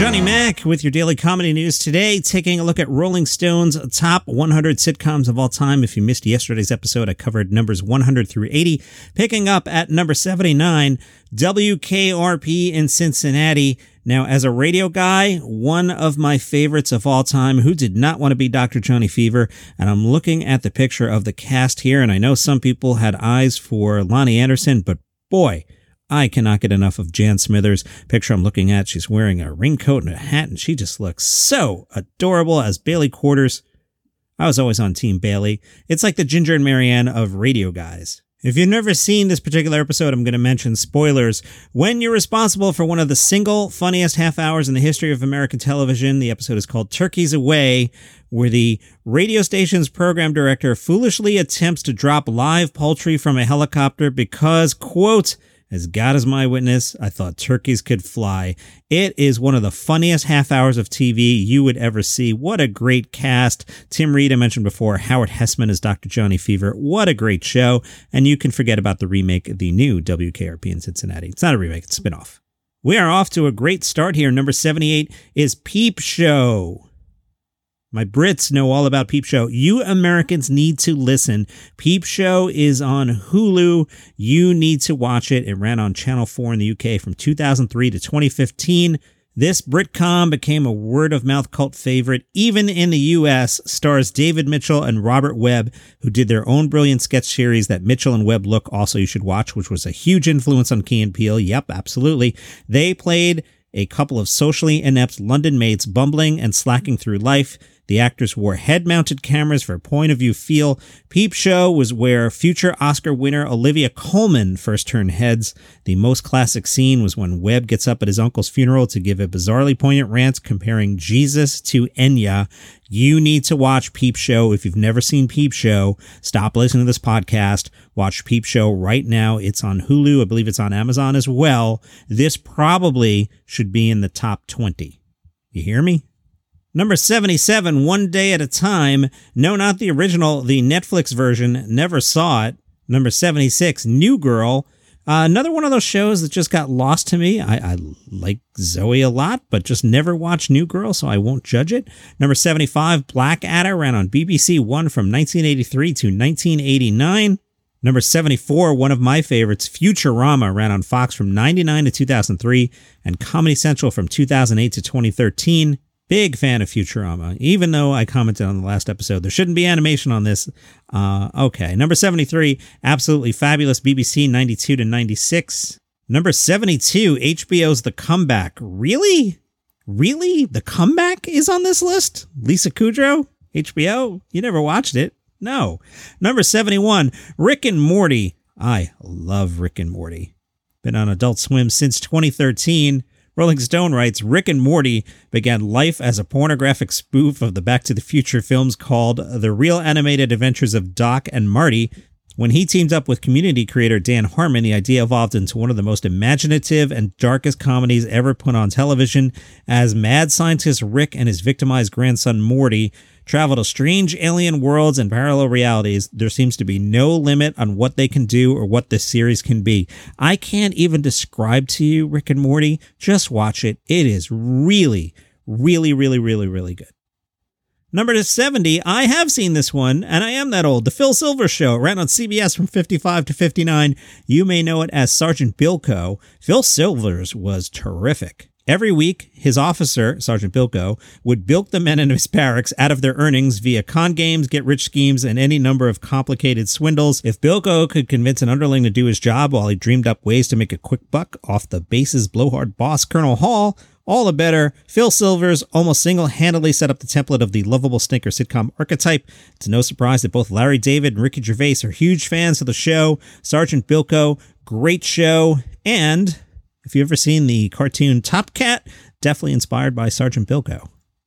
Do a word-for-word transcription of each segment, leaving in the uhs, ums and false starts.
Johnny Mac with your daily comedy news today, taking a look at Rolling Stone's top one hundred sitcoms of all time. If you missed yesterday's episode, I covered numbers one hundred through eighty. Picking up at number seventy-nine, W K R P in Cincinnati. Now, as a radio guy, one of my favorites of all time, who did not want to be Doctor Johnny Fever, and I'm looking at the picture of the cast here, and I know some people had eyes for Lonnie Anderson, but boy, I cannot get enough of Jan Smithers. Picture I'm looking at, she's wearing a raincoat and a hat, and she just looks so adorable as Bailey Quarters. I was always on Team Bailey. It's like the Ginger and Marianne of radio guys. If you've never seen this particular episode, I'm going to mention spoilers. When you're responsible for one of the single funniest half hours in the history of American television, the episode is called Turkeys Away, where the radio station's program director foolishly attempts to drop live poultry from a helicopter because, quote, "As God is my witness, I thought turkeys could fly." It is one of the funniest half hours of T V you would ever see. What a great cast. Tim Reed, I mentioned before. Howard Hessman as Doctor Johnny Fever. What a great show. And you can forget about the remake, the new W K R P in Cincinnati. It's not a remake, it's a spinoff. We are off to a great start here. Number seventy-eight is Peep Show. My Brits know all about Peep Show. You Americans need to listen. Peep Show is on Hulu. You need to watch it. It ran on Channel four in the U K from two thousand three to twenty fifteen. This Britcom became a word-of-mouth cult favorite, even in the U S. Stars David Mitchell and Robert Webb, who did their own brilliant sketch series, That Mitchell and Webb Look, also you should watch, which was a huge influence on Key and Peele. Yep, absolutely. They played a couple of socially inept London mates bumbling and slacking through life. The actors wore head-mounted cameras for point-of-view feel. Peep Show was where future Oscar winner Olivia Colman first turned heads. The most classic scene was when Webb gets up at his uncle's funeral to give a bizarrely poignant rant comparing Jesus to Enya. You need to watch Peep Show. If you've never seen Peep Show, stop listening to this podcast. Watch Peep Show right now. It's on Hulu. I believe it's on Amazon as well. This probably should be in the top twenty. You hear me? Number seventy-seven, One Day at a Time. No, not the original, the Netflix version. Never saw it. Number seventy-six, New Girl. Uh, another one of those shows that just got lost to me. I, I like Zoe a lot, but just never watched New Girl, so I won't judge it. Number seventy-five, Blackadder, ran on B B C One from nineteen eighty-three to nineteen eighty-nine. Number seventy-four, one of my favorites, Futurama, ran on Fox from ninety-nine to two thousand three, and Comedy Central from two thousand eight to twenty thirteen. Big fan of Futurama, even though I commented on the last episode. There shouldn't be animation on this. Uh, okay. Number seventy-three, absolutely fabulous, B B C ninety-two to ninety-six. Number seventy-two, H B O's The Comeback. Really? Really? The Comeback is on this list? Lisa Kudrow? H B O? You never watched it? No. Number seventy-one, Rick and Morty. I love Rick and Morty. Been on Adult Swim since twenty thirteen. Rolling Stone writes, Rick and Morty began life as a pornographic spoof of the Back to the Future films called The Real Animated Adventures of Doc and Marty. When he teamed up with community creator Dan Harmon, the idea evolved into one of the most imaginative and darkest comedies ever put on television, as mad scientist Rick and his victimized grandson Morty travel to strange alien worlds and parallel realities. There seems to be no limit on what they can do or what this series can be. I can't even describe to you Rick and Morty. Just watch it. It is really, really, really, really, really good. Number seventy, I have seen this one, and I am that old. The Phil Silvers Show ran on C B S from fifty-five to fifty-nine. You may know it as Sergeant Bilko. Phil Silvers was terrific. Every week, his officer, Sergeant Bilko, would bilk the men in his barracks out of their earnings via con games, get-rich schemes, and any number of complicated swindles. If Bilko could convince an underling to do his job while he dreamed up ways to make a quick buck off the base's blowhard boss, Colonel Hall, all the better. Phil Silvers almost single-handedly set up the template of the lovable stinker sitcom archetype. It's no surprise that both Larry David and Ricky Gervais are huge fans of the show. Sergeant Bilko, great show, and if you've ever seen the cartoon Top Cat, definitely inspired by Sergeant Bilko.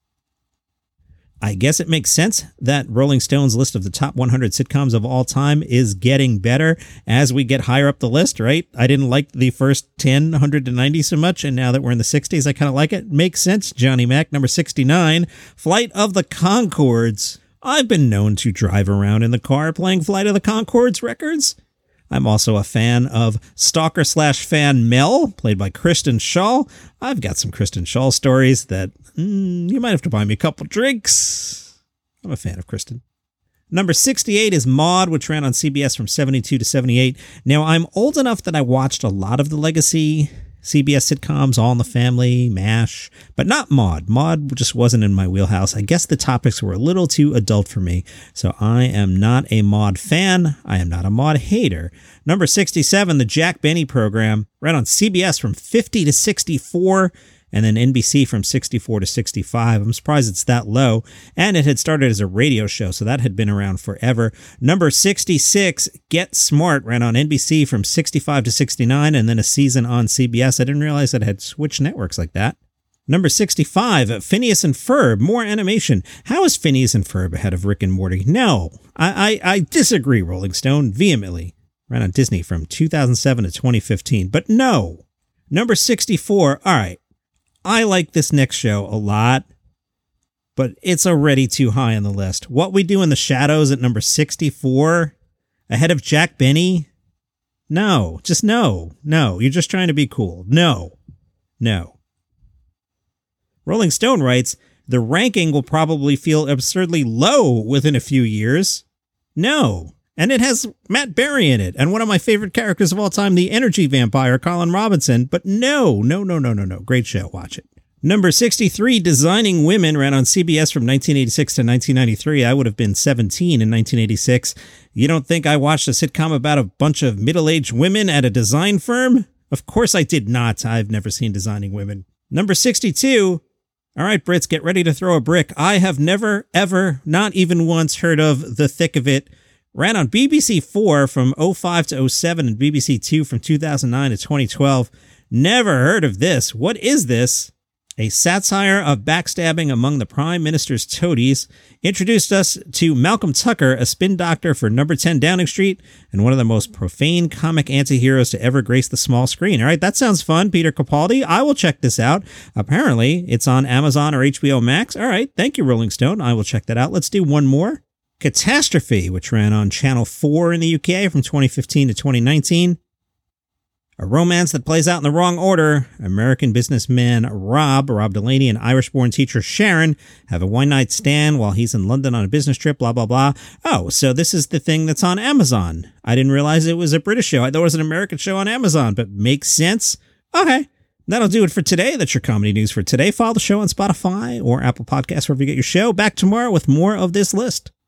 I guess it makes sense that Rolling Stone's list of the top one hundred sitcoms of all time is getting better as we get higher up the list, right? I didn't like the first ten, one hundred to ninety so much, and now that we're in the sixties, I kind of like it. Makes sense, Johnny Mac. Number sixty-nine, Flight of the Conchords. I've been known to drive around in the car playing Flight of the Conchords records. I'm also a fan of stalker slash fan Mel, played by Kristen Schaal. I've got some Kristen Schaal stories that mm, you might have to buy me a couple drinks. I'm a fan of Kristen. Number sixty-eight is Maude, which ran on C B S from seventy-two to seventy-eight. Now, I'm old enough that I watched a lot of the legacy C B S sitcoms, All in the Family, MASH, but not Maude. Maude just wasn't in my wheelhouse. I guess the topics were a little too adult for me, so I am not a Maude fan. I am not a Maude hater. Number sixty-seven, the Jack Benny program, ran on C B S from fifty to sixty-four, and then N B C from sixty-four to sixty-five. I'm surprised it's that low. And it had started as a radio show, so that had been around forever. Number sixty-six, Get Smart, ran on N B C from sixty-five to sixty-nine, and then a season on C B S. I didn't realize it had switched networks like that. Number sixty-five, Phineas and Ferb, more animation. How is Phineas and Ferb ahead of Rick and Morty? No, I, I, I disagree, Rolling Stone, vehemently. Ran on Disney from two thousand seven to twenty fifteen, but no. Number sixty-four, all right. I like this next show a lot, but it's already too high on the list. What We Do in the Shadows at number sixty-four, ahead of Jack Benny? No, just no, no. You're just trying to be cool. No, no. Rolling Stone writes, the ranking will probably feel absurdly low within a few years. No. And it has Matt Berry in it, and one of my favorite characters of all time, the energy vampire, Colin Robinson. But no, no, no, no, no, no. Great show. Watch it. Number sixty-three, Designing Women, ran on C B S from nineteen eighty-six to nineteen ninety-three. I would have been seventeen in nineteen eighty-six. You don't think I watched a sitcom about a bunch of middle-aged women at a design firm? Of course I did not. I've never seen Designing Women. Number sixty-two, all right, Brits, get ready to throw a brick. I have never, ever, not even once heard of The Thick of It. Ran on B B C four from oh five to oh seven and B B C two from two thousand nine to twenty twelve. Never heard of this. What is this? A satire of backstabbing among the Prime Minister's toadies. Introduced us to Malcolm Tucker, a spin doctor for number ten Downing Street, and one of the most profane comic anti-heroes to ever grace the small screen. All right, that sounds fun, Peter Capaldi. I will check this out. Apparently, it's on Amazon or H B O Max. All right, thank you, Rolling Stone. I will check that out. Let's do one more. Catastrophe, which ran on Channel four in the U K from twenty fifteen to twenty nineteen. A romance that plays out in the wrong order. American businessman Rob, Rob Delaney, and Irish-born teacher Sharon have a one-night stand while he's in London on a business trip, blah, blah, blah. Oh, so this is the thing that's on Amazon. I didn't realize it was a British show. I thought it was an American show on Amazon, but makes sense. Okay. That'll do it for today. That's your comedy news for today. Follow the show on Spotify or Apple Podcasts, wherever you get your show. Back tomorrow with more of this list.